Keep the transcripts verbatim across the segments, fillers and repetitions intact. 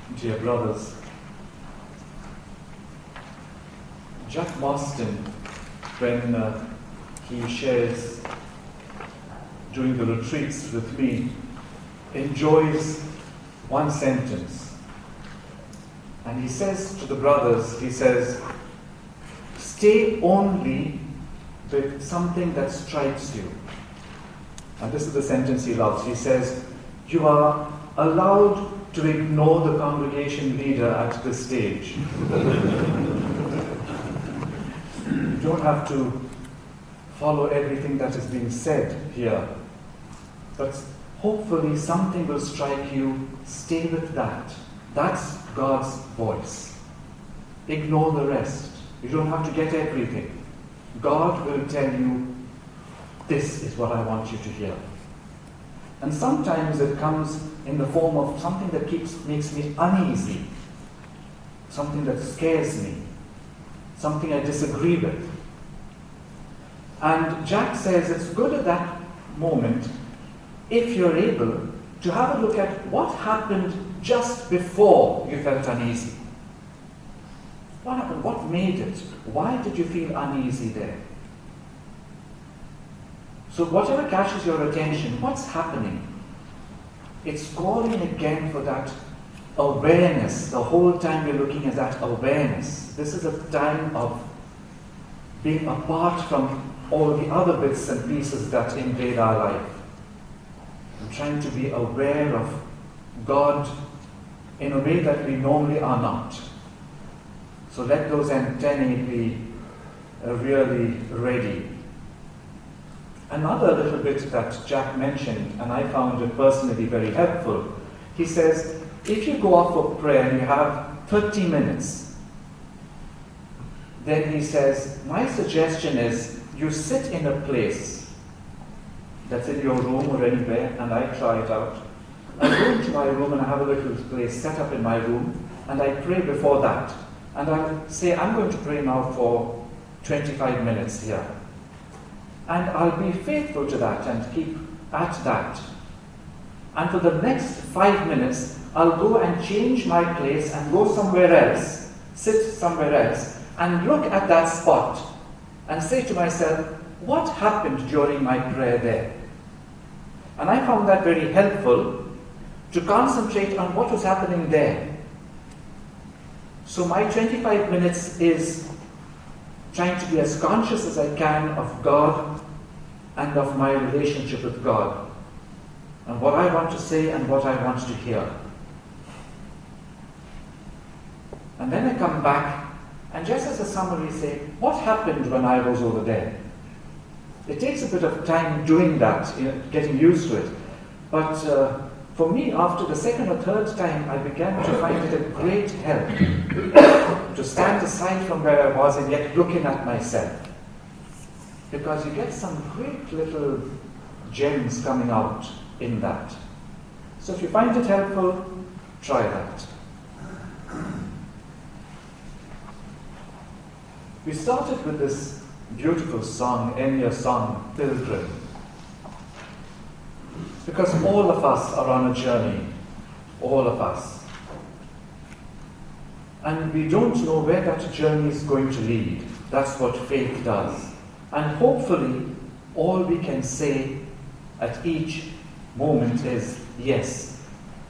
Dear brothers, Jack Marston, when uh, he shares during the retreats with me, enjoys one sentence. And he says to the brothers, he says, stay only with something that strikes you. And this is the sentence he loves. He says, you are allowed to ignore the congregation leader at this stage. You don't have to follow everything that is being said here. But hopefully something will strike you. Stay with that. That's God's voice. Ignore the rest. You don't have to get everything. God will tell you, this is what I want you to hear. And sometimes it comes in the form of something that keeps makes me uneasy, something that scares me, something I disagree with. And Jack says it's good at that moment, if you're able, to have a look at what happened just before you felt uneasy. What happened? What made it? Why did you feel uneasy there? So whatever catches your attention, what's happening? It's calling again for that awareness. The whole time you're looking at that awareness. This is a time of being apart from all the other bits and pieces that invade our life. And trying to be aware of God in a way that we normally are not. So let those antennae be uh, really ready. Another little bit that Jack mentioned, and I found it personally very helpful, he says, if you go off for prayer and you have thirty minutes, then he says, my suggestion is you sit in a place that's in your room or anywhere, and I try it out. I go into my room and I have a little place set up in my room, and I pray before that. And I say, I'm going to pray now for twenty-five minutes here. And I'll be faithful to that and keep at that. And for the next five minutes, I'll go and change my place and go somewhere else, sit somewhere else, and look at that spot and say to myself, what happened during my prayer there? And I found that very helpful to concentrate on what was happening there. So my twenty-five minutes is trying to be as conscious as I can of God and of my relationship with God, and what I want to say and what I want to hear. And then I come back and just as a summary say, what happened when I was over there? It takes a bit of time doing that, you know, getting used to it. But uh, for me, after the second or third time, I began to find it a great help to stand aside from where I was and yet looking at myself. Because you get some great little gems coming out in that. So if you find it helpful, try that. We started with this beautiful song, Enya song, Pilgrim. Because all of us are on a journey. All of us. And we don't know where that journey is going to lead. That's what faith does. And hopefully, all we can say at each moment is, yes.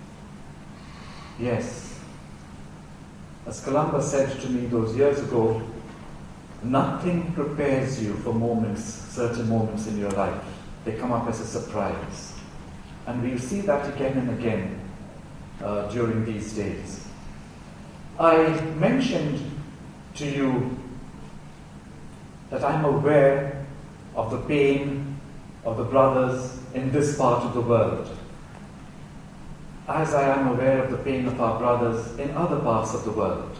Yes. As Columbus said to me those years ago, nothing prepares you for moments, certain moments in your life. They come up as a surprise. And we'll see that again and again uh, during these days. I mentioned to you that I'm aware of the pain of the brothers in this part of the world, as I am aware of the pain of our brothers in other parts of the world.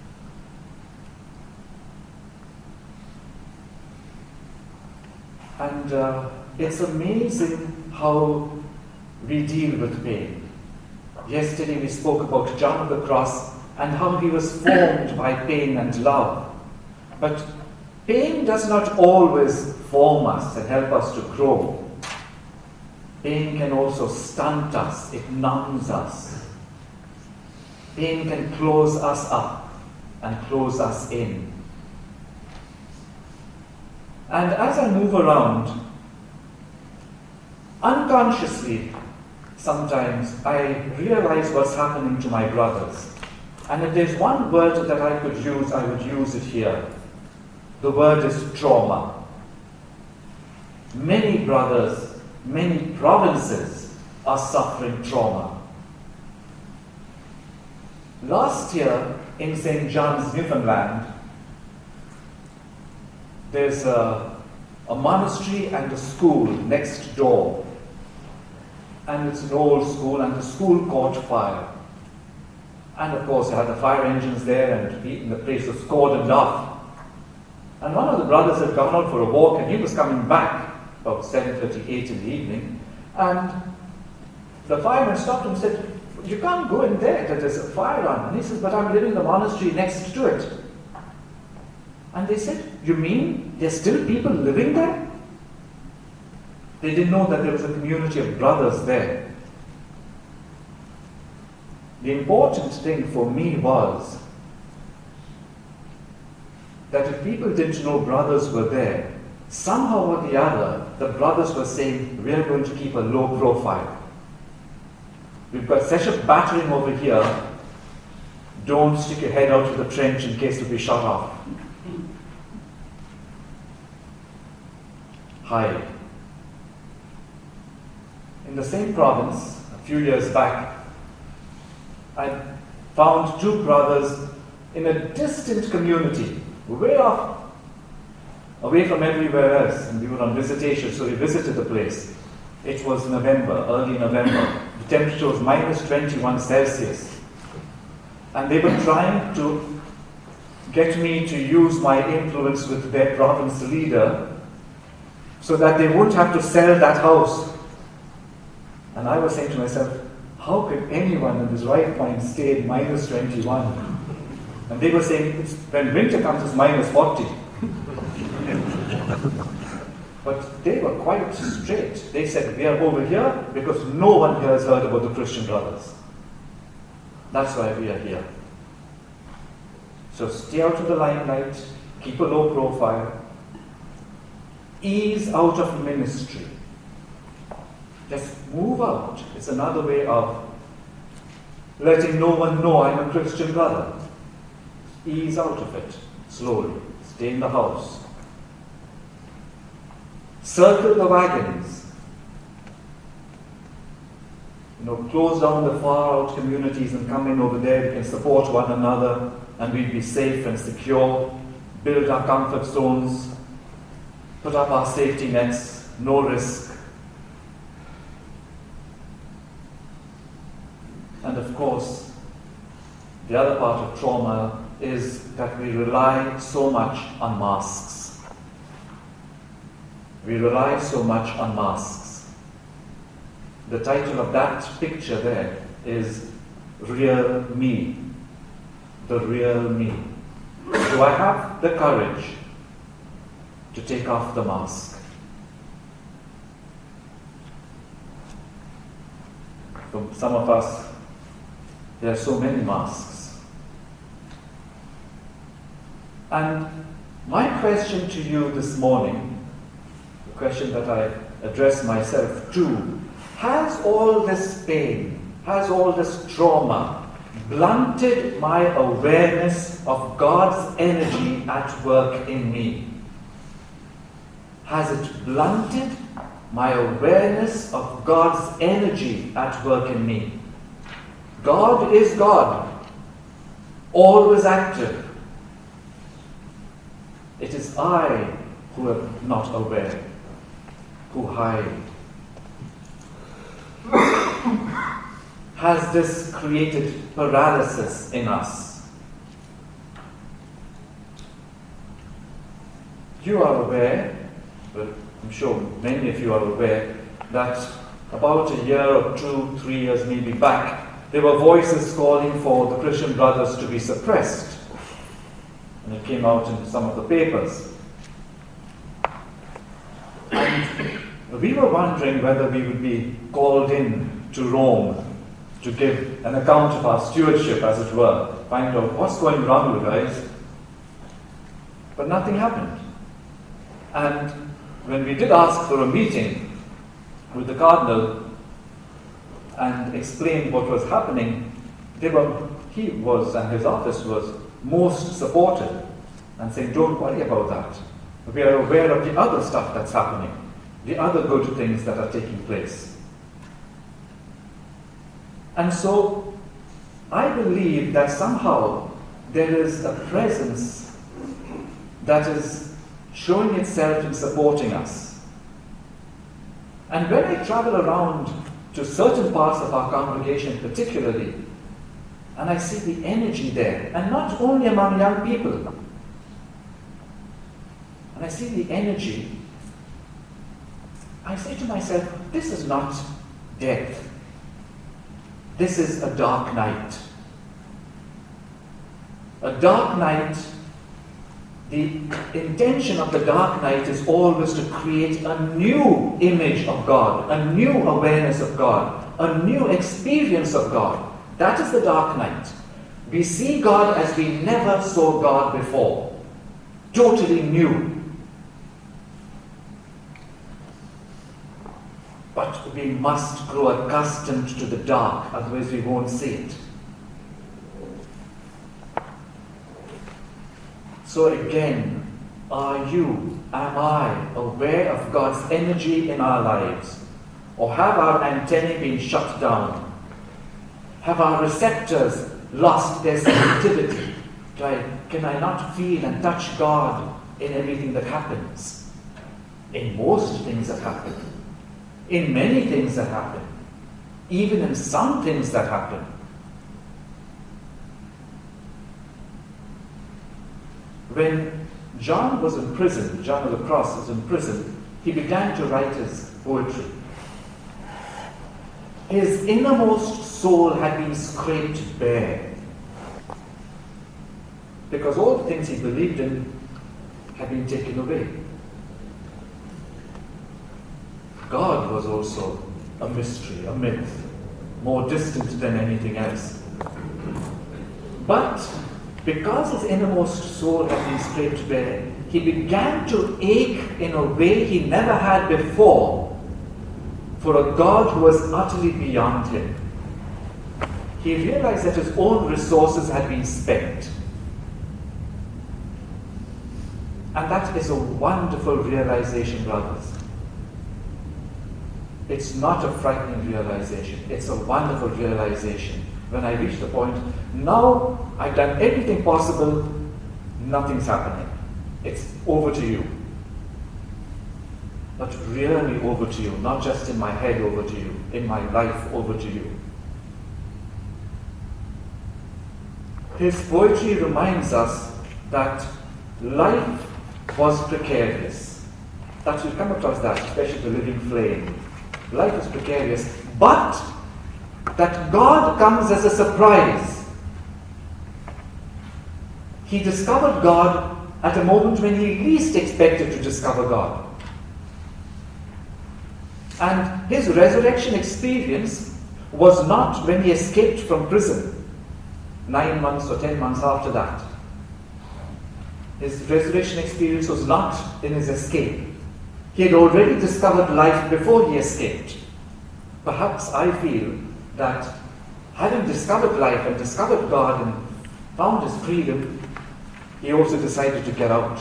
And uh, it's amazing how we deal with pain. Yesterday we spoke about John of the Cross and how he was formed by pain and love. But pain does not always form us and help us to grow. Pain can also stunt us, it numbs us. pain can close us up and close us in. And as I move around, unconsciously, sometimes I realize what's happening to my brothers. And if there's one word that I could use, I would use it here. The word is trauma. Many brothers, many provinces are suffering trauma. Last year in Saint John's, Newfoundland, there's a, a monastery and a school next door. And it's an old school, and the school caught fire. And of course, you had the fire engines there, and the place was cordoned off. And one of the brothers had gone out for a walk, and he was coming back about seven thirty-eight in the evening. And the fireman stopped him and said, "You can't go in there, there's a fire on." And he says, "But I'm living in the monastery next to it." And they said, "You mean there's still people living there?" They didn't know that there was a community of brothers there. The important thing for me was that if people didn't know brothers were there, somehow or the other, the brothers were saying, "We're going to keep a low profile. We've got such a battering over here, don't stick your head out of the trench in case you'll be shot off." Hide. In the same province, a few years back, I found two brothers in a distant community, way off, away from everywhere else, and we were on visitation, so we visited the place. It was November, early November. The temperature was minus twenty-one Celsius. And they were trying to get me to use my influence with their province leader so that they wouldn't have to sell that house. And I was saying to myself, how could anyone in his right mind stay at minus twenty-one? And they were saying, it's, when winter comes, it's minus forty. But they were quite straight. They said, "We are over here because no one here has heard about the Christian Brothers. That's why we are here. So stay out of the limelight, keep a low profile, ease out of ministry. Just move out." It's another way of letting no one know I'm a Christian brother. Ease out of it slowly. Stay in the house. Circle the wagons. You know, close down the far out communities and come in over there. We can support one another and we'll be safe and secure. Build our comfort zones. Put up our safety nets. No risk. And of course, the other part of trauma is that we rely so much on masks. We rely so much on masks. The title of that picture there is Real Me. The real me. Do I have the courage to take off the mask? For some of us, there are so many masks. And my question to you this morning, the question that I address myself to, has all this pain, has all this trauma blunted my awareness of God's energy at work in me? Has it blunted my awareness of God's energy at work in me? God is God, always active. It is I who am not aware, who hide. Has this created paralysis in us? You are aware, well, I'm sure many of you are aware, that about a year or two, three years maybe back, there were voices calling for the Christian Brothers to be suppressed. And it came out in some of the papers. And we were wondering whether we would be called in to Rome to give an account of our stewardship, as it were, find out what's going wrong with guys. But nothing happened. And when we did ask for a meeting with the cardinal and explain what was happening, they were, he was and his office was most supportive and saying, don't worry about that. We are aware of the other stuff that's happening, the other good things that are taking place. And so I believe that somehow there is a presence that is showing itself in supporting us. And when I travel around to certain parts of our congregation particularly, and I see the energy there, and not only among young people, and I see the energy, I say to myself, this is not death. This is a dark night. A dark night, the intention of the dark night is always to create a new image of God, a new awareness of God, a new experience of God. That is the dark night. We see God as we never saw God before. Totally new. But we must grow accustomed to the dark, otherwise we won't see it. So again, are you, am I aware of God's energy in our lives? Or have our antennae been shut down? Have our receptors lost their sensitivity? Do I, can I not feel and touch God in everything that happens? In most things that happen. In many things that happen. Even in some things that happen. When John was in prison, John of the Cross was in prison, he began to write his poetry. His innermost soul had been scraped bare, because all the things he believed in had been taken away. God was also a mystery, a myth, more distant than anything else. But because his innermost soul had been scraped bare, he began to ache in a way he never had before for a God who was utterly beyond him. He realized that his own resources had been spent. And that is a wonderful realization, brothers. It's not a frightening realization. It's a wonderful realization. When I reach the point, now I've done everything possible, nothing's happening. It's over to you. But really over to you, not just in my head over to you, in my life over to you. His poetry reminds us that life was precarious. That you'll come across that, especially the living flame. Life is precarious, but that God comes as a surprise. He discovered God at a moment when he least expected to discover God. And his resurrection experience was not when he escaped from prison, nine months or ten months after that. His resurrection experience was not in his escape. He had already discovered life before he escaped. Perhaps I feel that having discovered life and discovered God and found his freedom, he also decided to get out,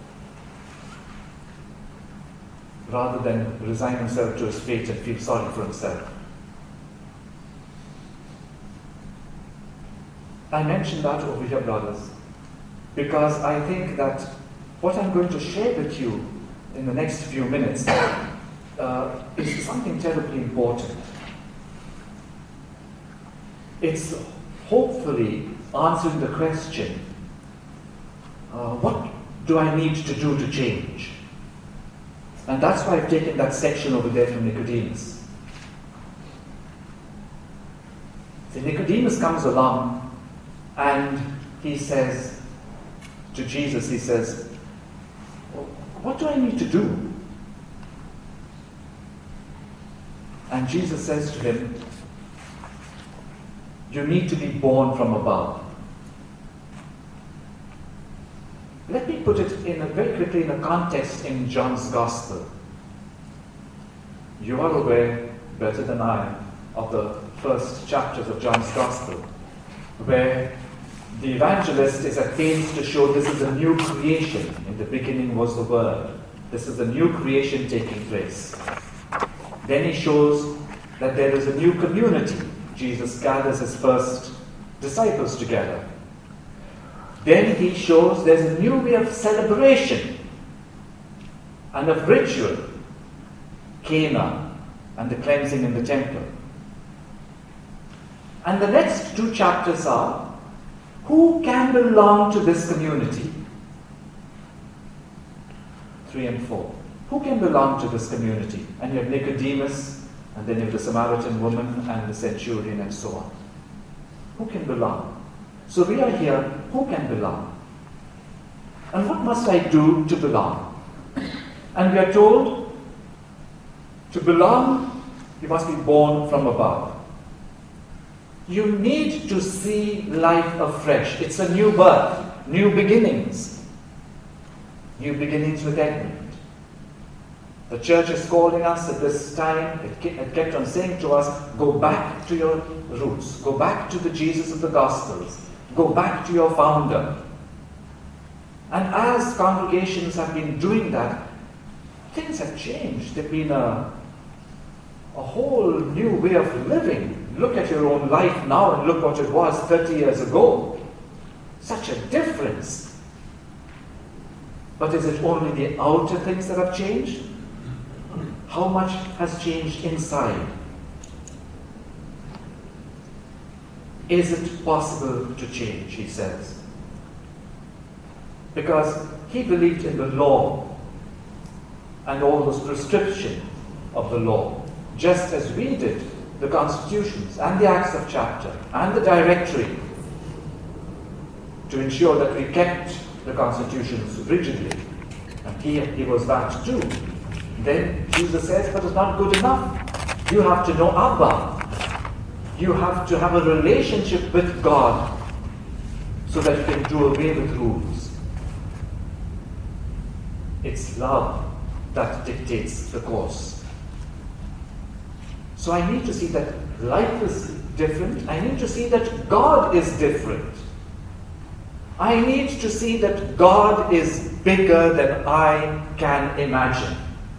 rather than resign himself to his fate and feel sorry for himself. I mention that over here, brothers, because I think that what I'm going to share with you in the next few minutes uh, is something terribly important. It's hopefully answering the question, uh, what do I need to do to change? And that's why I've taken that section over there from Nicodemus. So Nicodemus comes along and he says to Jesus, he says, what do I need to do? And Jesus says to him, You need to be born from above. Let me put it in a, very quickly in a context in John's Gospel. You are aware, better than I, of the first chapters of John's Gospel, where the evangelist is at pains to show this is a new creation. In the beginning was the Word. This is a new creation taking place. Then he shows that there is a new community. Jesus gathers his first disciples together. Then he shows there's a new way of celebration and of ritual. Cana and the cleansing in the temple. And the next two chapters are, who can belong to this community? Three and four. Who can belong to this community? And you have Nicodemus, and then you have the Samaritan woman and the centurion and so on. Who can belong? So we are here, who can belong? And what must I do to belong? And we are told, to belong, you must be born from above. You need to see life afresh. It's a new birth, new beginnings. New beginnings with Edmund. The church is calling us at this time, it kept on saying to us, go back to your roots, go back to the Jesus of the Gospels, go back to your founder. And as congregations have been doing that, things have changed. There's been a, a whole new way of living. Look at your own life now and look what it was thirty years ago. Such a difference. But is it only the outer things that have changed? How much has changed inside? Is it possible to change, he says? Because he believed in the law and all those prescriptions of the law, just as we did the constitutions and the Acts of Chapter and the Directory, to ensure that we kept the constitutions rigidly. And he, he was that too. Then Jesus says, but it's not good enough. You have to know Abba. You have to have a relationship with God so that you can do away with rules. It's love that dictates the course. So I need to see that life is different. I need to see that God is different. I need to see that God is bigger than I can imagine.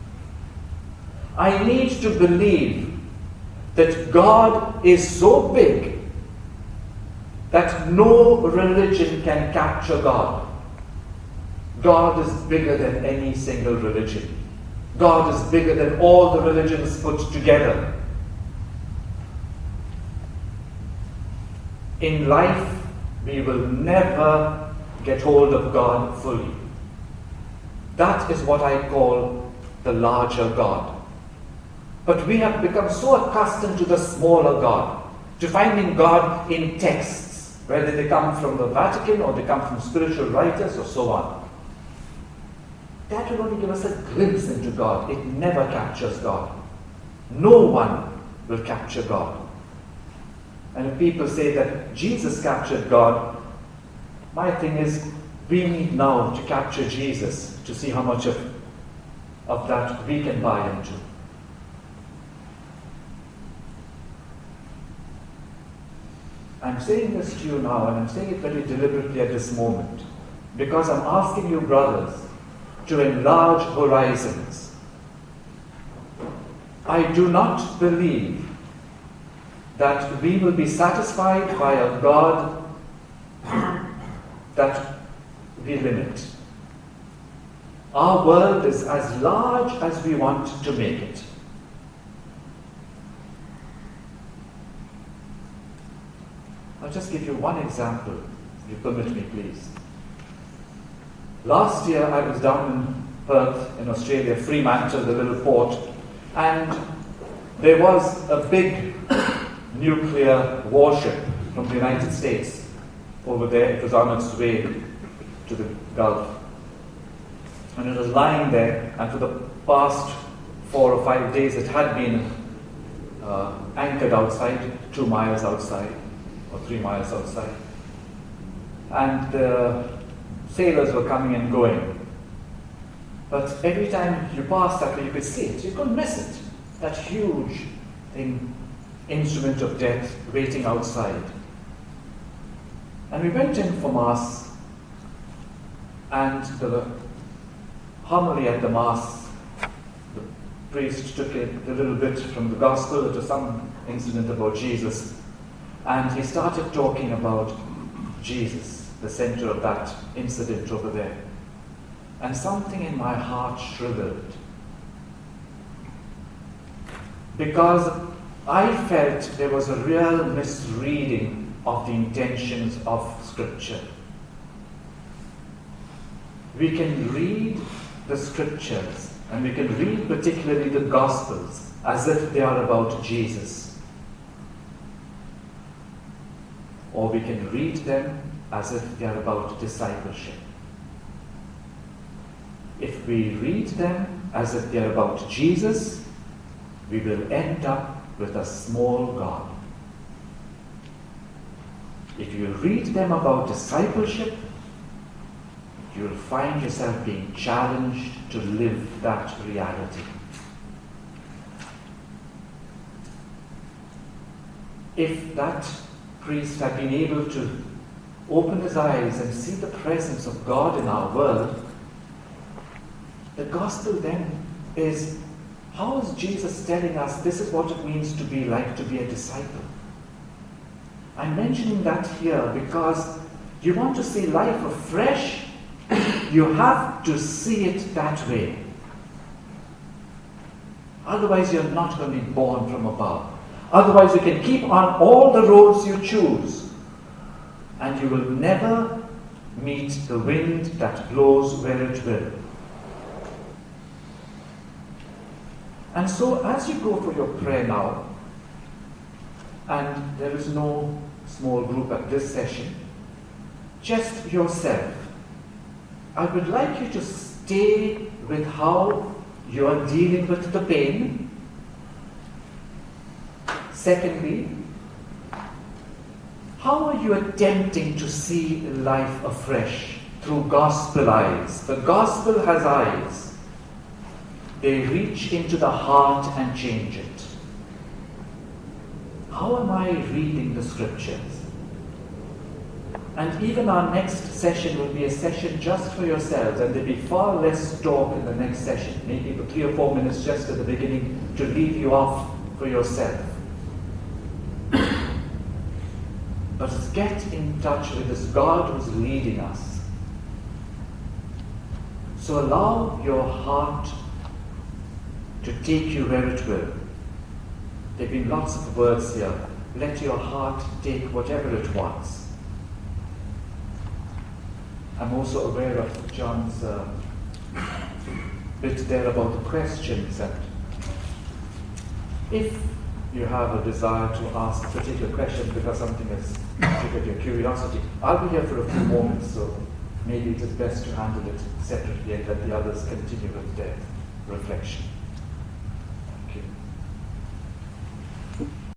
I need to believe that God is so big that no religion can capture God. God is bigger than any single religion. God is bigger than all the religions put together. In life, we will never get hold of God fully. That is what I call the larger God. But we have become so accustomed to the smaller God, to finding God in texts, whether they come from the Vatican or they come from spiritual writers or so on. That will only give us a glimpse into God. It never captures God. No one will capture God. And if people say that Jesus captured God, my thing is, we need now to capture Jesus to see how much of, of that we can buy into. I'm saying this to you now, and I'm saying it very deliberately at this moment, because I'm asking you, brothers, to enlarge horizons. I do not believe that we will be satisfied by a God that we limit. Our world is as large as we want to make it. I'll just give you one example, if you permit me, please. Last year I was down in Perth, in Australia, Fremantle, the little port, and there was a big nuclear warship from the United States over there. It was on its way to the Gulf. And it was lying there, and for the past four or five days it had been uh, anchored outside, two miles outside. or three miles outside. And the sailors were coming and going. But every time you passed that way, you could see it. You couldn't miss it. That huge thing, instrument of death, waiting outside. And we went in for Mass, and the homily at the Mass, the priest took a, a little bit from the Gospel. It was some incident about Jesus. And he started talking about Jesus, the center of that incident over there. And something in my heart shriveled. Because I felt there was a real misreading of the intentions of Scripture. We can read the Scriptures, and we can read particularly the Gospels, as if they are about Jesus. Or we can read them as if they are about discipleship. If we read them as if they are about Jesus, we will end up with a small God. If you read them about discipleship, you will find yourself being challenged to live that reality. If that priest had been able to open his eyes and see the presence of God in our world, the gospel then is, how is Jesus telling us this is what it means to be like to be a disciple? I'm mentioning that here because you want to see life afresh, you have to see it that way. Otherwise you're not going to be born from above. Otherwise you can keep on all the roads you choose, and you will never meet the wind that blows where it will. And so as you go for your prayer now, and there is no small group at this session, just yourself, I would like you to stay with how you are dealing with the pain. Secondly, how are you attempting to see life afresh through gospel eyes? The gospel has eyes. They reach into the heart and change it. How am I reading the Scriptures? And even our next session will be a session just for yourselves, and there'll be far less talk in the next session, maybe for three or four minutes just at the beginning to leave you off for yourself. But get in touch with this God who's leading us. So allow your heart to take you where it will. There have been lots of words here. Let your heart take whatever it wants. I'm also aware of John's uh, bit there about the questions, and if you have a desire to ask a particular question because something has triggered your curiosity, I'll be here for a few moments, so maybe it is best to handle it separately and let the others continue with their reflection.